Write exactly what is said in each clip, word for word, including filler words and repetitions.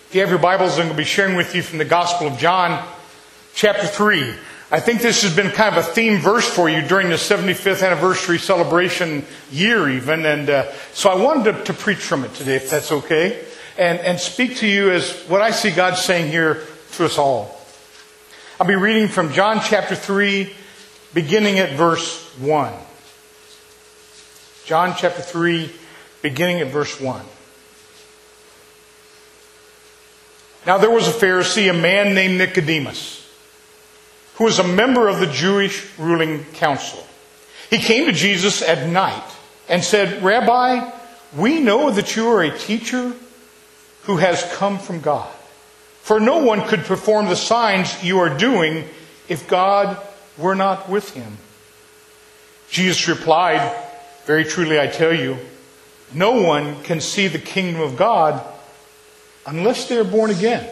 If you have your Bibles, I'm going to be sharing with you from the Gospel of John, chapter three. I think this has been kind of a theme verse for you during the seventy-fifth anniversary celebration year even. And uh, so I wanted to, to preach from it today, if that's okay, and, and speak to you as what I see God saying here to us all. I'll be reading from John chapter three, beginning at verse one. John chapter three, beginning at verse one. Now there was a Pharisee, a man named Nicodemus, who was a member of the Jewish ruling council. He came to Jesus at night and said, "Rabbi, we know that you are a teacher who has come from God. For no one could perform the signs you are doing if God were not with him." Jesus replied, "Very truly I tell you, no one can see the kingdom of God unless they are born again."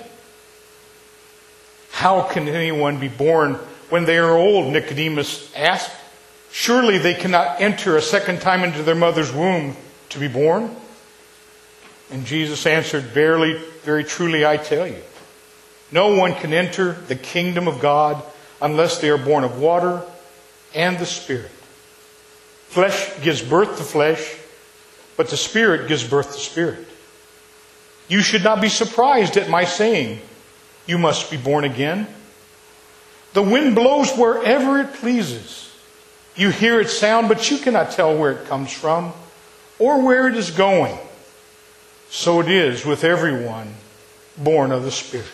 "How can anyone be born when they are old?" Nicodemus asked. "Surely they cannot enter a second time into their mother's womb to be born?" And Jesus answered, "Verily, very truly I tell you, no one can enter the kingdom of God unless they are born of water and the Spirit. Flesh gives birth to flesh, but the Spirit gives birth to spirit. You should not be surprised at my saying, 'You must be born again.' The wind blows wherever it pleases. You hear its sound, but you cannot tell where it comes from or where it is going. So it is with everyone born of the Spirit."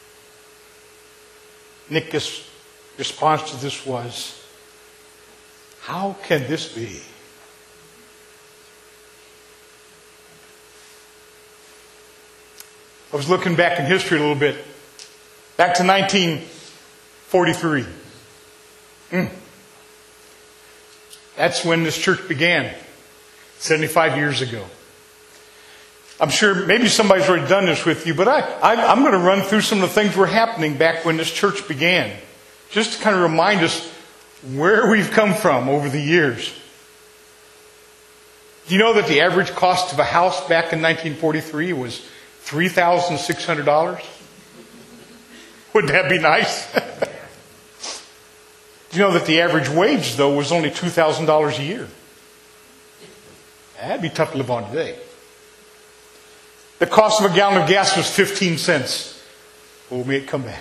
Nick's response to this was, "How can this be?" I was looking back in history a little bit. Back to nineteen forty-three. Mm. That's when this church began, seventy-five years ago. I'm sure maybe somebody's already done this with you, but I, I, I'm going to run through some of the things that were happening back when this church began, just to kind of remind us where we've come from over the years. Do you know that the average cost of a house back in nineteen forty-three was three thousand six hundred dollars? Wouldn't that be nice? Do you know that the average wage, though, was only two thousand dollars a year? That'd be tough to live on today. The cost of a gallon of gas was fifteen cents. We'll make it come back.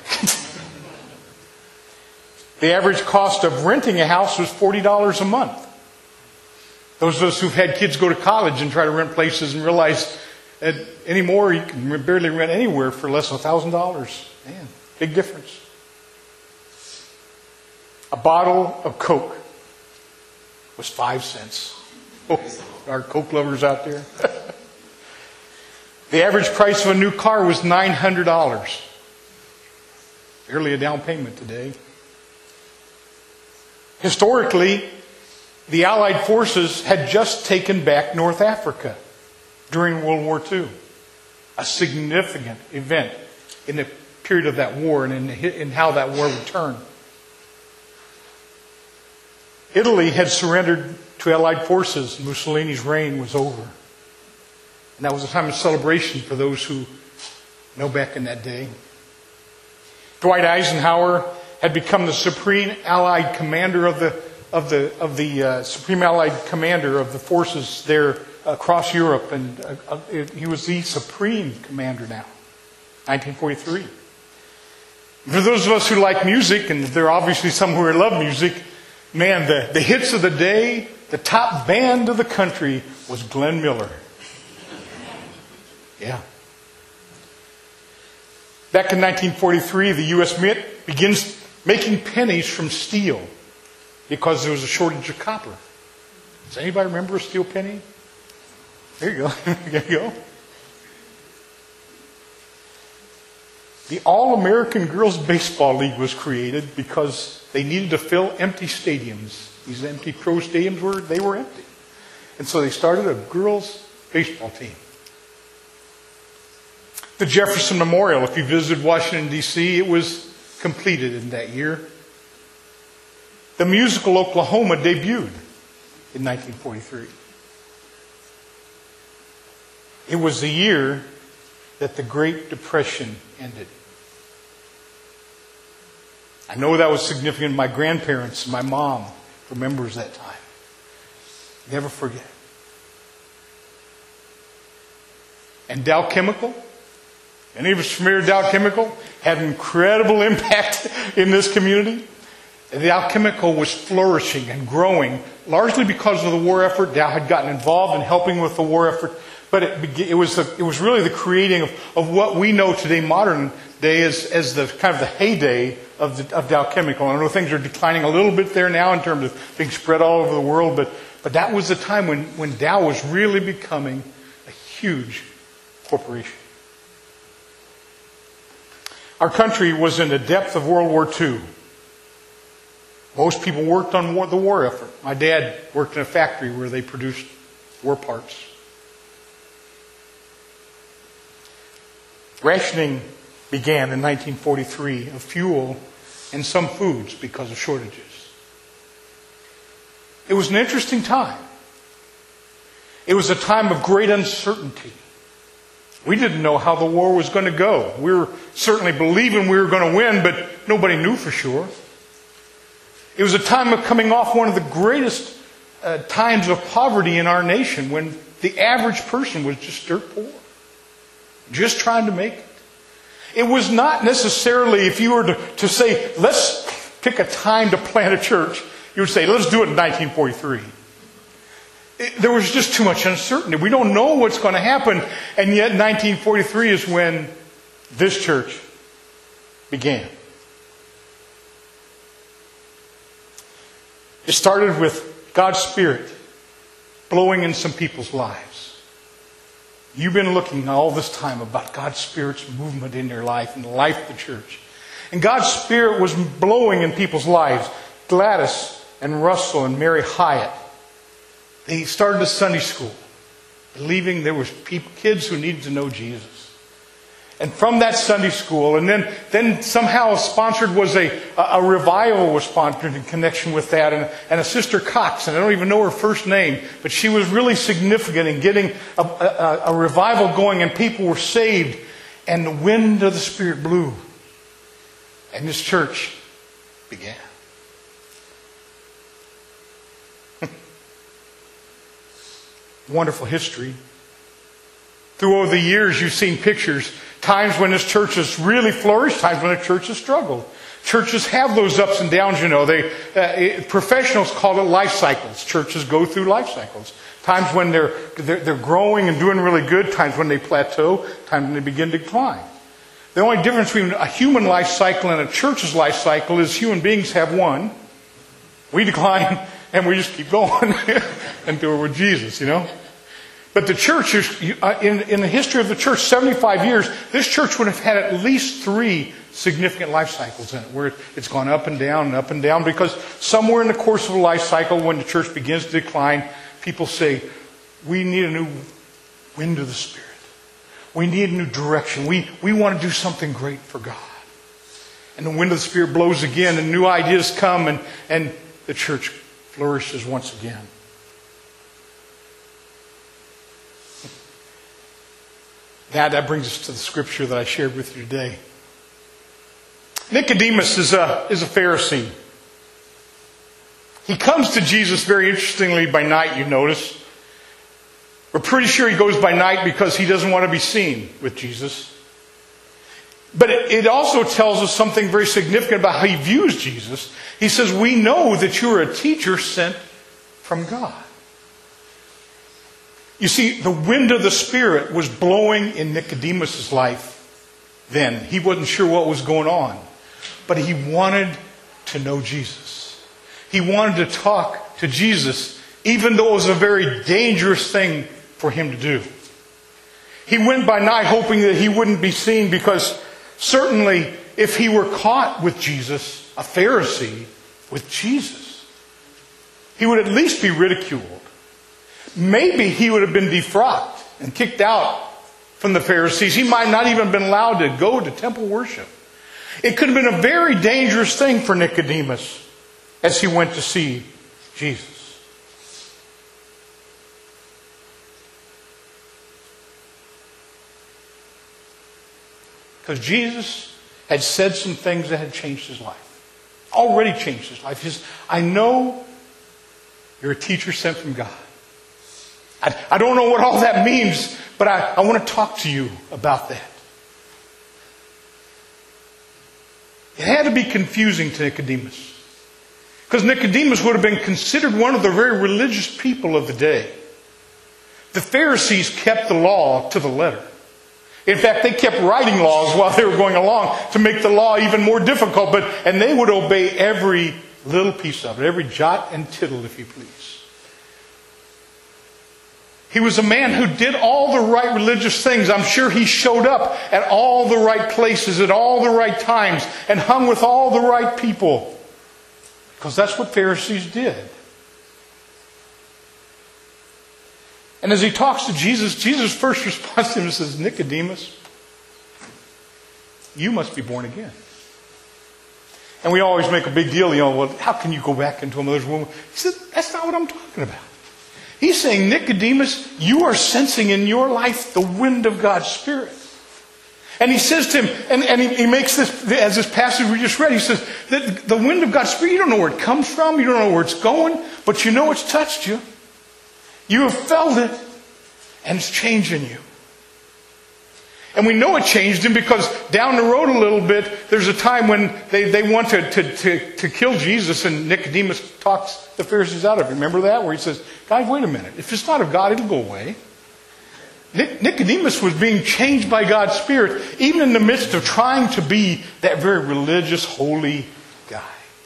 The average cost of renting a house was forty dollars a month. Those of us who've had kids go to college and try to rent places and realize that anymore you can barely rent anywhere for less than one thousand dollars. Man, big difference. A bottle of Coke was five cents. Oh, our Coke lovers out there. The average price of a new car was nine hundred dollars. Barely a down payment today. Historically, the Allied forces had just taken back North Africa during World War Two. A significant event in the period of that war and in, in how that war would turn. Italy had surrendered to Allied forces. Mussolini's reign was over. And that was a time of celebration for those who know back in that day. Dwight Eisenhower had become the Supreme Allied Commander of the of the of the uh, Supreme Allied Commander of the forces there across Europe, and uh, uh, he was the Supreme Commander now. nineteen forty-three. For those of us who like music, and there are obviously some who love music, man, the, the hits of the day, the top band of the country was Glenn Miller. Yeah. Back in nineteen forty-three, the U S Mint begins making pennies from steel because there was a shortage of copper. Does anybody remember a steel penny? There you go. There you go. The All-American Girls Baseball League was created because they needed to fill empty stadiums. These empty pro stadiums were, they were empty. And so they started a girls baseball team. The Jefferson Memorial, if you visited Washington, D C, it was completed in that year. The musical Oklahoma debuted in nineteen forty-three. It was the year that the Great Depression ended. I know that was significant. My grandparents and my mom remembers that time. Never forget. And Dow Chemical, any of us familiar with Dow Chemical, had an incredible impact in this community. Dow Chemical was flourishing and growing, largely because of the war effort. Dow had gotten involved in helping with the war effort, but it, it was the, it was really the creating of, of what we know today, modern day, as, as the kind of the heyday of, the, of Dow Chemical. I know things are declining a little bit there now in terms of being spread all over the world, but but that was the time when, when Dow was really becoming a huge corporation. Our country was in the depth of World War Two. Most people worked on war, the war effort. My dad worked in a factory where they produced war parts. Rationing began in nineteen forty-three of fuel and some foods because of shortages. It was an interesting time. It was a time of great uncertainty. We didn't know how the war was going to go. We were certainly believing we were going to win, but nobody knew for sure. It was a time of coming off one of the greatest uh, times of poverty in our nation, when the average person was just dirt poor, just trying to make it. It was not necessarily, if you were to, to say, let's pick a time to plant a church, you would say, let's do it in nineteen forty-three. It, there was just too much uncertainty. We don't know what's going to happen. And yet nineteen forty-three is when this church began. It started with God's Spirit blowing in some people's lives. You've been looking all this time about God's Spirit's movement in your life and the life of the church. And God's Spirit was blowing in people's lives. Gladys and Russell and Mary Hyatt, they started a Sunday school, believing there was people, kids who needed to know Jesus. And from that Sunday school, and then, then somehow sponsored was a, a revival was sponsored in connection with that, and, and a Sister Cox, and I don't even know her first name, but she was really significant in getting a, a, a revival going, and people were saved, and the wind of the Spirit blew, and this church began. Wonderful history. Through over the years, you've seen pictures, times when this church has really flourished, times when the church has struggled. Churches have those ups and downs, you know. They uh, professionals call it life cycles. Churches go through life cycles. Times when they're, they're they're growing and doing really good, times when they plateau, times when they begin to decline. The only difference between a human life cycle and a church's life cycle is human beings have one. We decline and we just keep going until we're with Jesus, you know. But the church, is, in, in the history of the church, seventy-five years, this church would have had at least three significant life cycles in it, where it's gone up and down and up and down, because somewhere in the course of a life cycle, when the church begins to decline, people say, we need a new wind of the Spirit. We need a new direction. We, we want to do something great for God. And the wind of the Spirit blows again, and new ideas come, and, and the church flourishes once again. Now that brings us to the scripture that I shared with you today. Nicodemus is a, is a Pharisee. He comes to Jesus very interestingly by night, you notice. We're pretty sure he goes by night because he doesn't want to be seen with Jesus. But it, it also tells us something very significant about how he views Jesus. He says, we know that you're a teacher sent from God. You see, the wind of the Spirit was blowing in Nicodemus' life then. He wasn't sure what was going on. But he wanted to know Jesus. He wanted to talk to Jesus, even though it was a very dangerous thing for him to do. He went by night hoping that he wouldn't be seen, because certainly if he were caught with Jesus, a Pharisee with Jesus, he would at least be ridiculed. Maybe he would have been defrocked and kicked out from the Pharisees. He might not even have been allowed to go to temple worship. It could have been a very dangerous thing for Nicodemus as he went to see Jesus. Because Jesus had said some things that had changed his life. Already changed his life. He says, I know you're a teacher sent from God. I, I don't know what all that means, but I, I want to talk to you about that. It had to be confusing to Nicodemus. Because Nicodemus would have been considered one of the very religious people of the day. The Pharisees kept the law to the letter. In fact, they kept writing laws while they were going along to make the law even more difficult. But and they would obey every little piece of it, every jot and tittle, if you please. He was a man who did all the right religious things. I'm sure he showed up at all the right places at all the right times and hung with all the right people. Because that's what Pharisees did. And as he talks to Jesus, Jesus' first response to him says, Nicodemus, you must be born again. And we always make a big deal, you know, well, how can you go back into a mother's womb? He said, that's not what I'm talking about. He's saying, Nicodemus, you are sensing in your life the wind of God's Spirit. And he says to him, and, and he, he makes this, as this passage we just read, he says, that the wind of God's Spirit, you don't know where it comes from, you don't know where it's going, but you know it's touched you. You have felt it, and it's changing you. And we know it changed him because down the road a little bit, there's a time when they, they want to, to, to, to kill Jesus, and Nicodemus talks the Pharisees out of it. Remember that? Where he says, God, wait a minute. If it's not of God, it'll go away. Nicodemus was being changed by God's Spirit, even in the midst of trying to be that very religious, holy guy.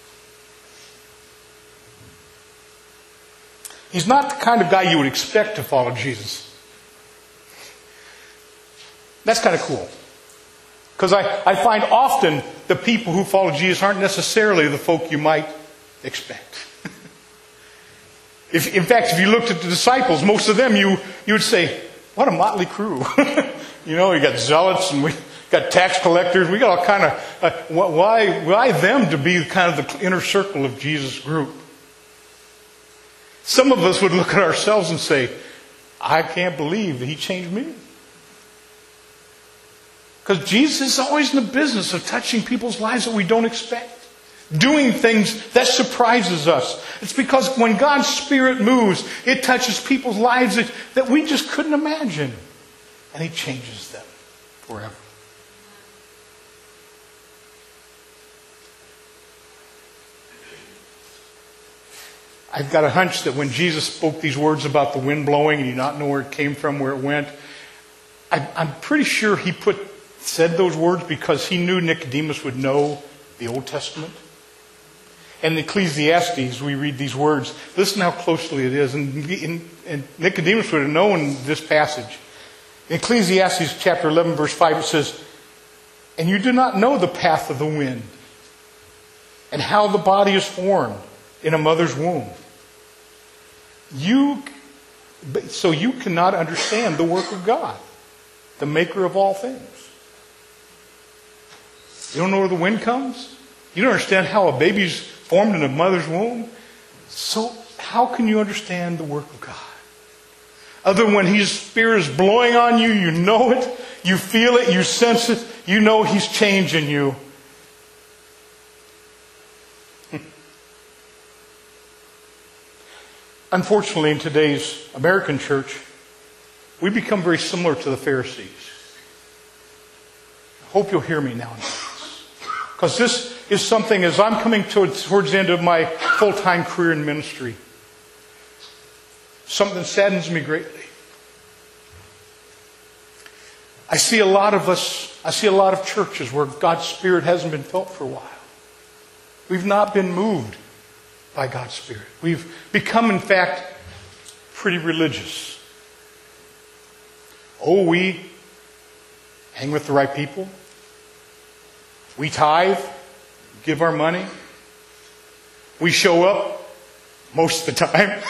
He's not the kind of guy you would expect to follow Jesus. That's kind of cool. Because I, I find often the people who follow Jesus aren't necessarily the folk you might expect. if, in fact, if you looked at the disciples, most of them, you, you would say, what a motley crew. You know, you got zealots and we got tax collectors. We got all kind of, uh, why, why them to be kind of the inner circle of Jesus' group? Some of us would look at ourselves and say, I can't believe that he changed me. Because Jesus is always in the business of touching people's lives that we don't expect. Doing things that surprises us. It's because when God's Spirit moves, it touches people's lives that, that we just couldn't imagine. And he changes them forever. I've got a hunch that when Jesus spoke these words about the wind blowing and you not know where it came from, where it went, I, I'm pretty sure he put said those words because he knew Nicodemus would know the Old Testament. And in Ecclesiastes, we read these words. Listen how closely it is. And, and, and Nicodemus would have known this passage. In Ecclesiastes chapter eleven, verse five, it says, and you do not know the path of the wind and how the body is formed in a mother's womb. You, so you cannot understand the work of God, the maker of all things. You don't know where the wind comes? You don't understand how a baby's formed in a mother's womb? So how can you understand the work of God? Other than when His Spirit is blowing on you, you know it, you feel it, you sense it, you know He's changing you. Unfortunately, in today's American church, we become very similar to the Pharisees. I hope you'll hear me now. Because this is something, as I'm coming towards, towards the end of my full-time career in ministry, something saddens me greatly. I see a lot of us, I see a lot of churches where God's Spirit hasn't been felt for a while. We've not been moved by God's Spirit. We've become, in fact, pretty religious. Oh, we hang with the right people. We tithe, give our money. We show up most of the time.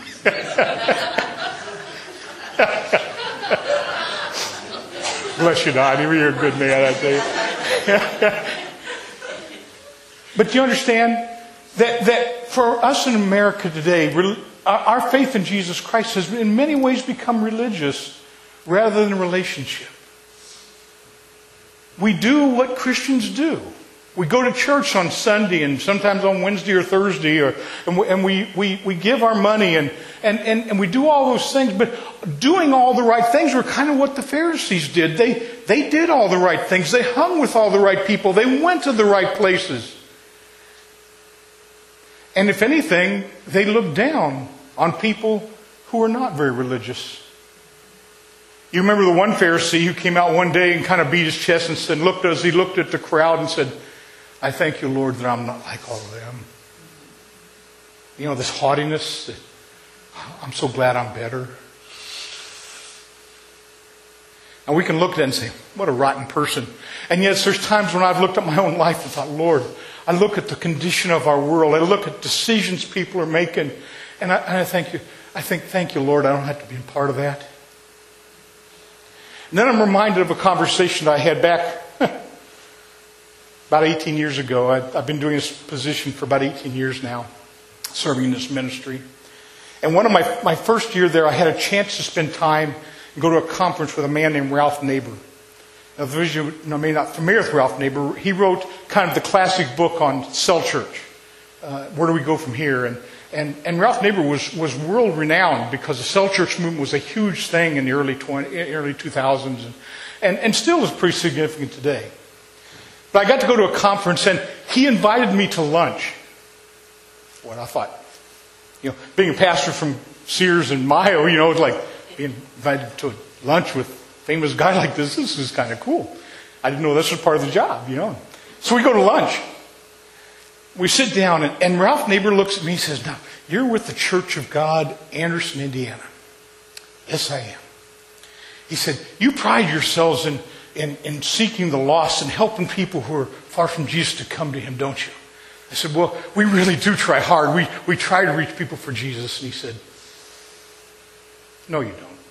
Bless you, Donnie. You're a good man, I tell you. But do you understand that, that for us in America today, our faith in Jesus Christ has in many ways become religious rather than relationship. we do what Christians do. We go to church on Sunday and sometimes on Wednesday or Thursday, or, and, we, and we, we, we give our money and, and, and, and we do all those things. But doing all the right things were kind of what the Pharisees did. They, they did all the right things. They hung with all the right people. They went to the right places. And if anything, they looked down on people who were not very religious. You remember the one Pharisee who came out one day and kind of beat his chest and said, looked as he looked at the crowd and said, I thank you, Lord, that I'm not like all of them. You know, this haughtiness, that I'm so glad I'm better. And we can look at it and say, what a rotten person. And yes, there's times when I've looked at my own life and thought, Lord, I look at the condition of our world. I look at decisions people are making. And I, and I thank you. I think, thank you, Lord, I don't have to be a part of that. And then I'm reminded of a conversation I had back about eighteen years ago. I, I've been doing this position for about eighteen years now, serving in this ministry. And one of my, my first year there, I had a chance to spend time and go to a conference with a man named Ralph Neighbor. Now, for those of you who may not be familiar with Ralph Neighbor, he wrote kind of the classic book on cell church. Uh, where do we go from here? And And, and Ralph Neighbor was, was world renowned because the cell church movement was a huge thing in the early twenty, early two thousands and, and, and still is pretty significant today. But I got to go to a conference and he invited me to lunch. What I thought, you know, being a pastor from Sears and Mayo, you know, it's like being invited to lunch with a famous guy like this. This is kind of cool. I didn't know this was part of the job, you know. So we go to lunch. We sit down, and, and Ralph Neighbor looks at me and says, now, you're with the Church of God, Anderson, Indiana. Yes, I am. He said, you pride yourselves in, in, in seeking the lost and helping people who are far from Jesus to come to Him, don't you? I said, well, we really do try hard. We, we try to reach people for Jesus. And he said, no, you don't.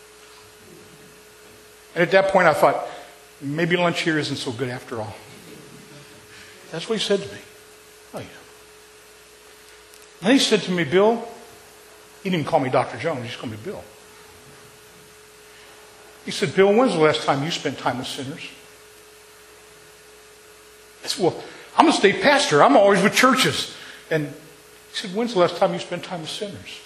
And at that point, I thought, maybe lunch here isn't so good after all. That's what he said to me. Oh, yeah. Then he said to me, Bill, he didn't call me Doctor Jones, he just called me Bill. He said, Bill, when's the last time you spent time with sinners? I said, well, I'm a state pastor. I'm always with churches. And he said, when's the last time you spent time with sinners?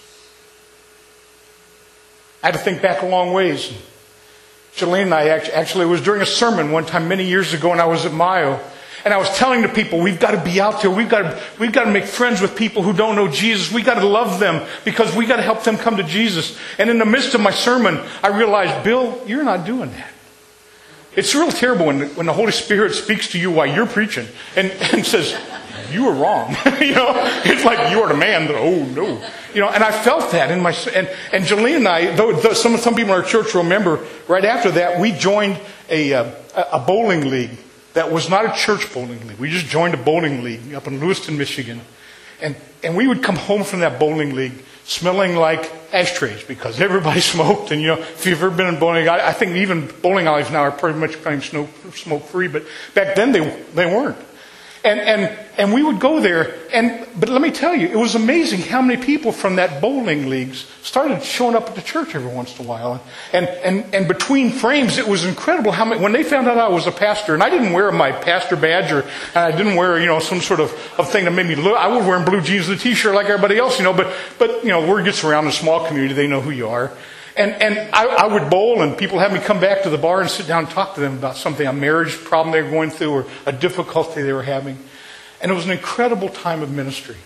I had to think back a long ways. And Jolene and I actually, actually, it was during a sermon one time many years ago, and I was at Mayo. And I was telling the people, we've got to be out there. We've got to, we've got to make friends with people who don't know Jesus. We've got to love them because we've got to help them come to Jesus. And in the midst of my sermon, I realized, Bill, you're not doing that. It's real terrible when, when the Holy Spirit speaks to you while you're preaching and, and says, you were wrong. You know, it's like you are the man. That, oh, no. You know, and I felt that in my, and, and Jolene and I, though, though some, some people in our church remember, right after that, we joined a, a, a bowling league. That was not a church bowling league. We just joined a bowling league up in Lewiston, Michigan. And, and we would come home from that bowling league smelling like ashtrays because everybody smoked. And, you know, if you've ever been in bowling, I, I think even bowling alleys now are pretty much kind of smoke free. But back then they, they weren't. And, and, and we would go there. And, but let me tell you, it was amazing how many people from that bowling leagues started showing up at the church every once in a while. And, and, and between frames, it was incredible how many, when they found out I was a pastor, and I didn't wear my pastor badge or I didn't wear, you know, some sort of, of thing that made me look, I was wearing blue jeans and a t-shirt like everybody else, you know, but, but, you know, word gets around in a small community, they know who you are. And, and I, I would bowl and people have me come back to the bar and sit down and talk to them about something, a marriage problem they were going through or a difficulty they were having. And it was an incredible time of ministry.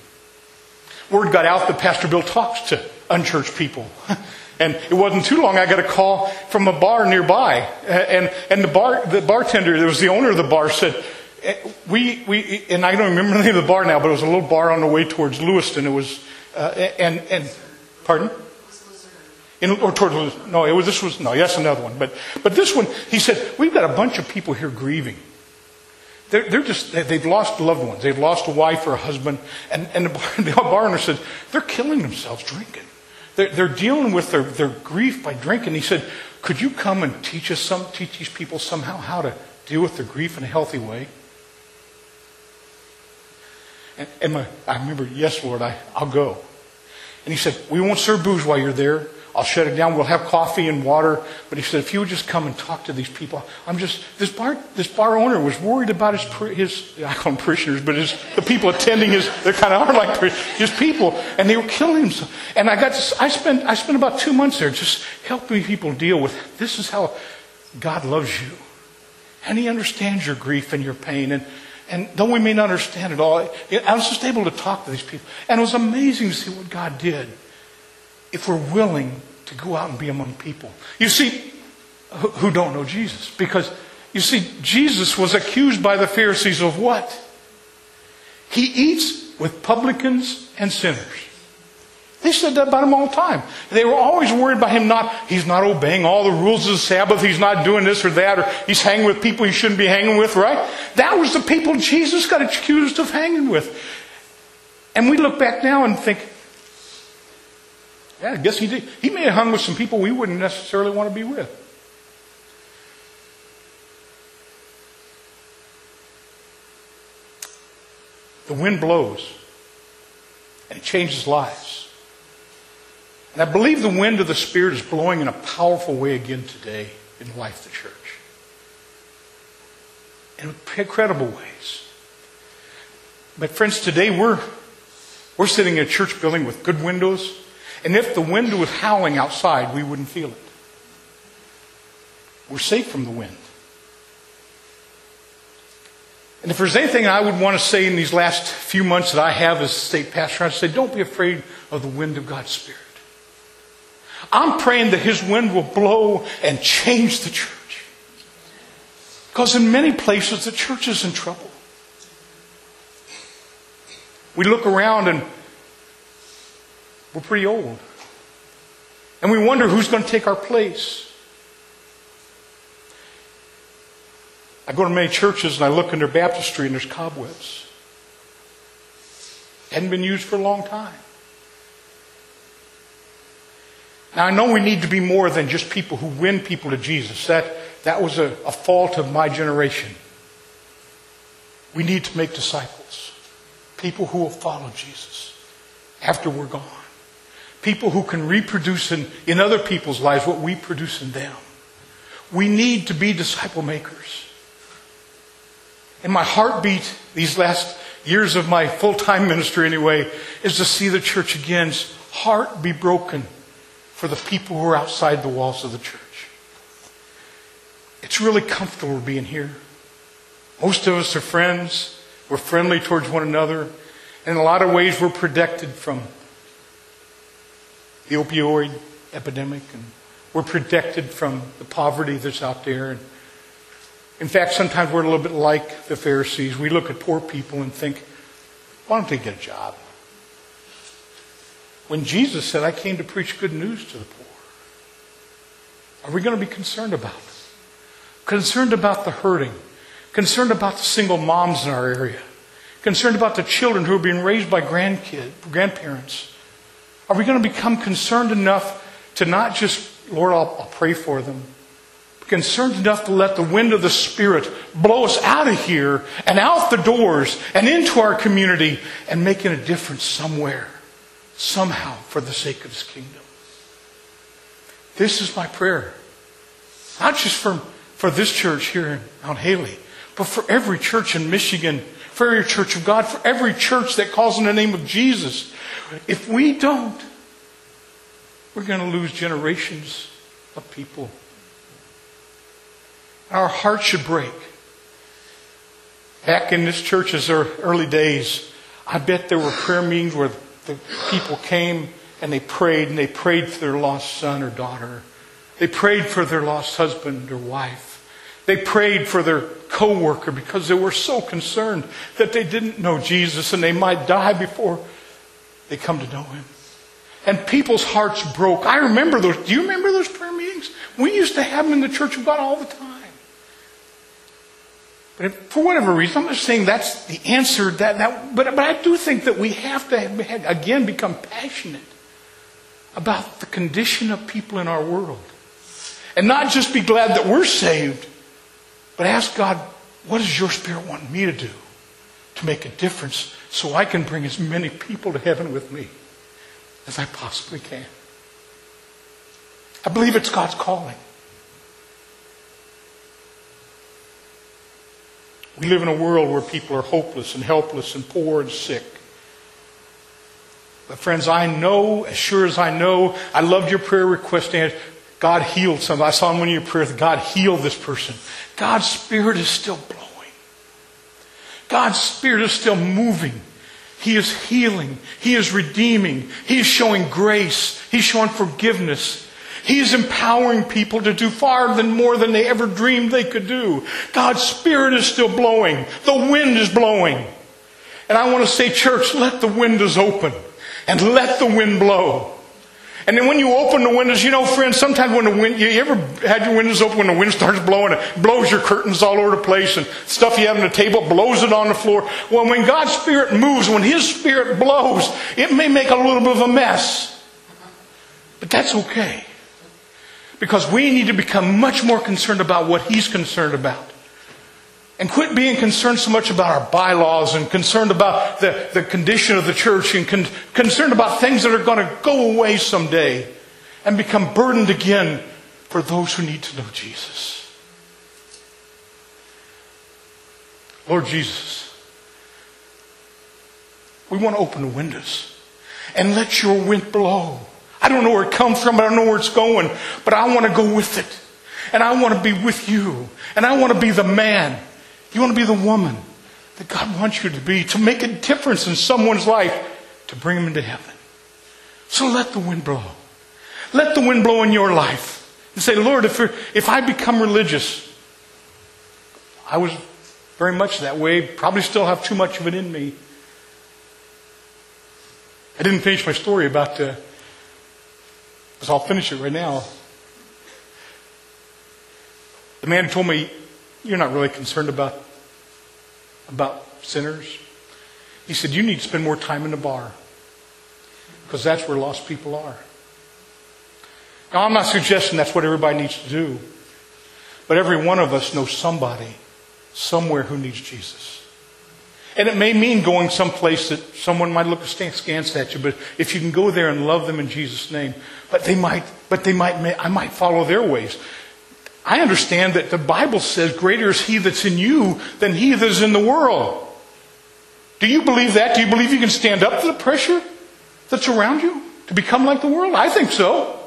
Word got out that Pastor Bill talks to unchurched people. And it wasn't too long, I got a call from a bar nearby. And, and the bar, the bartender, that was the owner of the bar, said, we, we, and I don't remember the name of the bar now, but it was a little bar on the way towards Lewiston. It was, uh, and, and, pardon? In, or towards, no, it was, this was, no, yes, another one. But, but this one, he said, we've got a bunch of people here grieving. They're, they're just, they've lost loved ones. They've lost a wife or a husband. And, and the, bar, the bar owner said, they're killing themselves drinking. They're, they're dealing with their, their grief by drinking. He said, could you come and teach us some, teach these people somehow how to deal with their grief in a healthy way? And, and my, I remember, yes, Lord, I, I'll go. And he said, we won't serve booze while you're there. I'll shut it down. We'll have coffee and water. But he said, if you would just come and talk to these people, I'm just, this bar, this bar owner was worried about his, his, I call them parishioners, but his, the people attending his, they kind of are like his people, and they were killing him. And I got, to, I spent, I spent about two months there just helping people deal with, this is how God loves you. And he understands your grief and your pain. And, and though we may not understand it all, I was just able to talk to these people. And it was amazing to see what God did if we're willing to go out and be among people. You see, who don't know Jesus. Because, you see, Jesus was accused by the Pharisees of what? He eats with publicans and sinners. They said that about him all the time. They were always worried about him not, he's not obeying all the rules of the Sabbath, he's not doing this or that, or he's hanging with people he shouldn't be hanging with, right? That was the people Jesus got accused of hanging with. And we look back now and think, yeah, I guess he did. He may have hung with some people we wouldn't necessarily want to be with. The wind blows, and it changes lives. And I believe the wind of the Spirit is blowing in a powerful way again today in Life the Church. In incredible ways. But friends, today we're, we're sitting in a church building with good windows. And if the wind was howling outside, we wouldn't feel it. We're safe from the wind. And if there's anything I would want to say in these last few months that I have as state pastor, I'd say, don't be afraid of the wind of God's Spirit. I'm praying that His wind will blow and change the church. Because in many places, the church is in trouble. We look around and we're pretty old. And we wonder who's going to take our place. I go to many churches and I look in their baptistry and there's cobwebs. Hadn't been used for a long time. Now I know we need to be more than just people who win people to Jesus. That, that was a, a fault of my generation. We need to make disciples. People who will follow Jesus after we're gone. People who can reproduce in, in other people's lives what we produce in them. We need to be disciple makers. And my heartbeat these last years of my full-time ministry anyway is to see the church again's heart be broken for the people who are outside the walls of the church. It's really comfortable being here. Most of us are friends. We're friendly towards one another. And in a lot of ways we're protected from the opioid epidemic, and we're protected from the poverty that's out there. And in fact, sometimes we're a little bit like the Pharisees. We look at poor people and think, why don't they get a job? When Jesus said, I came to preach good news to the poor. Are we going to be concerned about it? Concerned about the hurting. Concerned about the single moms in our area. Concerned about the children who are being raised by grandkids, grandparents. Are we going to become concerned enough to not just, Lord, I'll, I'll pray for them. Concerned enough to let the wind of the Spirit blow us out of here and out the doors and into our community and making a difference somewhere, somehow, for the sake of His kingdom. This is my prayer. Not just for, for this church here in Mount Haley, but for every church in Michigan, for every church of God, for every church that calls in the name of Jesus. If we don't, we're going to lose generations of people. Our heart should break. Back in this church's early days, I bet there were prayer meetings where the people came and they prayed, and they prayed for their lost son or daughter. They prayed for their lost husband or wife. They prayed for their co-worker because they were so concerned that they didn't know Jesus and they might die before they come to know Him. And people's hearts broke. I remember those. Do you remember those prayer meetings? We used to have them in the Church of God all the time. But if, for whatever reason, I'm not saying that's the answer. That, that, but, but I do think that we have to, again, become passionate about the condition of people in our world. And not just be glad that we're saved, but ask God, what does your Spirit want me to do to make a difference so I can bring as many people to heaven with me as I possibly can? I believe it's God's calling. We live in a world where people are hopeless and helpless and poor and sick. But friends, I know, as sure as I know, I loved your prayer request, and God healed somebody. I saw in one of your prayers, God healed this person. God's Spirit is still blowing. God's Spirit is still moving. He is healing. He is redeeming. He is showing grace. He's showing forgiveness. He is empowering people to do far than more than they ever dreamed they could do. God's Spirit is still blowing. The wind is blowing. And I want to say, church, let the windows open and let the wind blow. And then when you open the windows, you know, friends, sometimes when the wind, you ever had your windows open when the wind starts blowing, it blows your curtains all over the place and stuff you have on the table, blows it on the floor. Well, when God's Spirit moves, when His Spirit blows, it may make a little bit of a mess. But that's okay. Because we need to become much more concerned about what He's concerned about. And quit being concerned so much about our bylaws and concerned about the, the condition of the church and con, concerned about things that are going to go away someday and become burdened again for those who need to know Jesus. Lord Jesus, we want to open the windows and let your wind blow. I don't know where it comes from. I don't know where it's going. But I want to go with it. And I want to be with you. And I want to be the man. You want to be the woman that God wants you to be. To make a difference in someone's life. To bring them into heaven. So let the wind blow. Let the wind blow in your life. And say, Lord, if, if I become religious. I was very much that way. Probably still have too much of it in me. I didn't finish my story about the... So I'll finish it right now. The man who told me, you're not really concerned about, about sinners. He said, you need to spend more time in the bar. Because that's where lost people are. Now, I'm not suggesting that's what everybody needs to do. But every one of us knows somebody, somewhere who needs Jesus. And it may mean going someplace that someone might look askance at you, but if you can go there and love them in Jesus' name, but they might, but they might, I might follow their ways. I understand that the Bible says, greater is He that's in you than he that is in the world. Do you believe that? Do you believe you can stand up to the pressure that's around you to become like the world? I think so.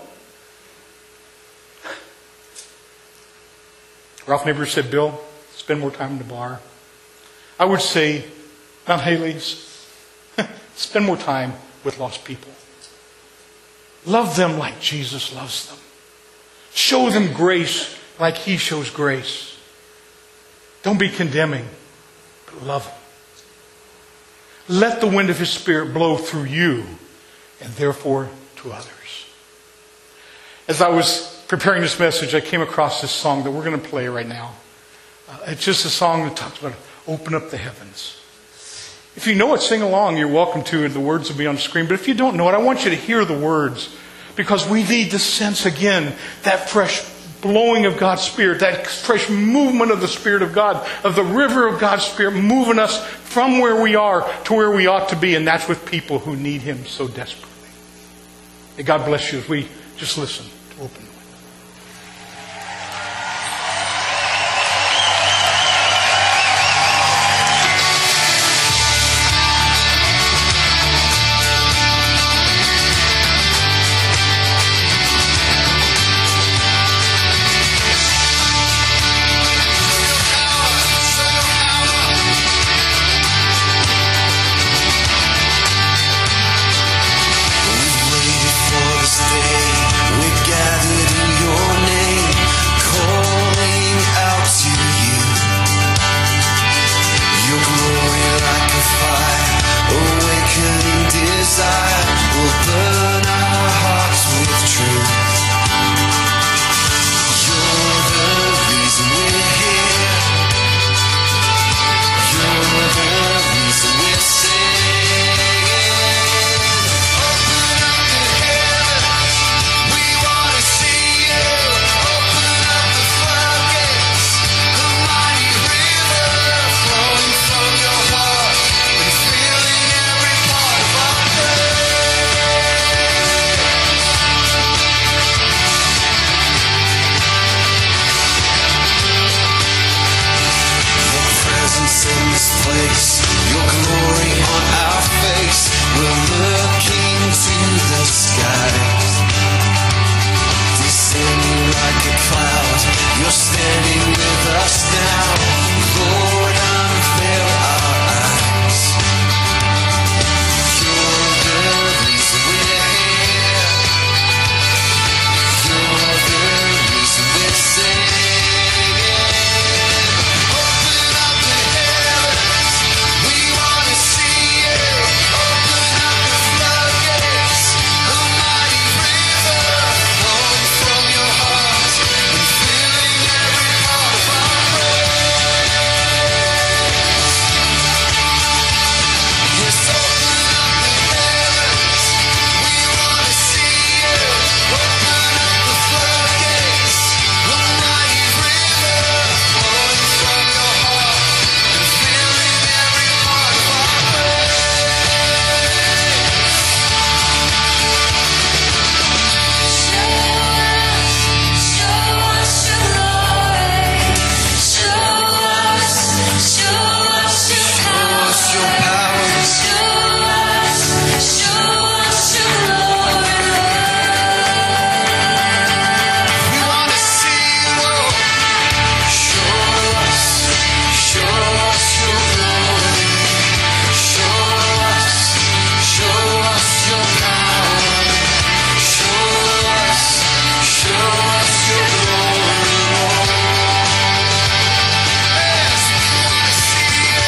Ralph Neighbors said, Bill, spend more time in the bar. I would say, Mount Haley's, spend more time with lost people. Love them like Jesus loves them. Show them grace like He shows grace. Don't be condemning, but love them. Let the wind of His Spirit blow through you and therefore to others. As I was preparing this message, I came across this song that we're going to play right now. Uh, it's just a song that talks about open up the heavens. If you know it, sing along. You're welcome to. The words will be on the screen. But if you don't know it, I want you to hear the words. Because we need to sense again that fresh blowing of God's Spirit. That fresh movement of the Spirit of God. Of the river of God's Spirit moving us from where we are to where we ought to be. And that's with people who need Him so desperately. May God bless you as we just listen to open. We gathered place, your glory on our face. We're looking to the skies, descending like a cloud. You're standing with us now, Lord, unveil our eyes. You're the reason we're here. You're the reason we're singing. Open up the heavens, we want to see you. Open up the floodgates, a mighty river flowing from your heart and filling every part of our praise. Yes, open up the heavens, we want to see you. Open up the floodgates, a mighty river flowing from your heart and filling every part of our praise. Show us your power. We want to see you, Lord. Show us, show us your glory. Show us, show us your power. Show us, show us your glory, Lord. Yes, we want to see you.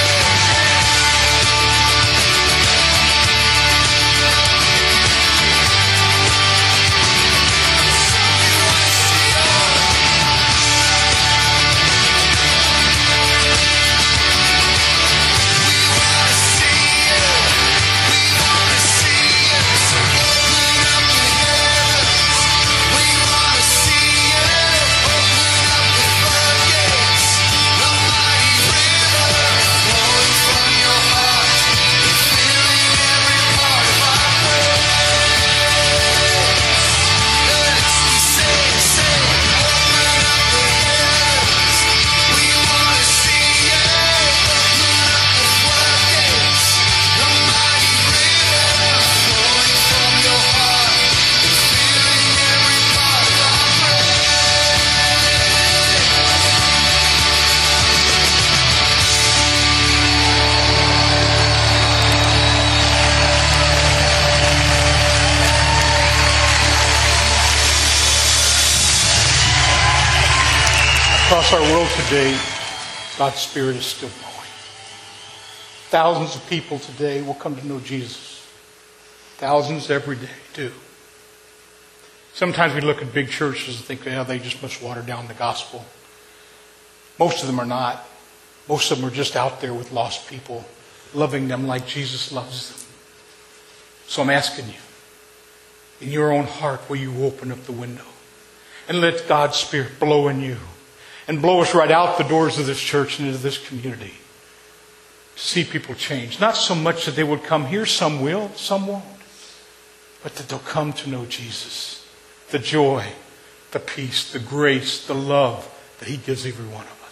Across our world today, God's Spirit is still moving. Thousands of people today will come to know Jesus. Thousands every day do. Sometimes we look at big churches and think, yeah, they just must water down the gospel. Most of them are not. Most of them are just out there with lost people, loving them like Jesus loves them. So I'm asking you, in your own heart, will you open up the window and let God's Spirit blow in you and blow us right out the doors of this church and into this community to see people change? Not so much that they would come here, some will, some won't, but that they'll come to know Jesus, the joy, the peace, the grace, the love that He gives every one of us.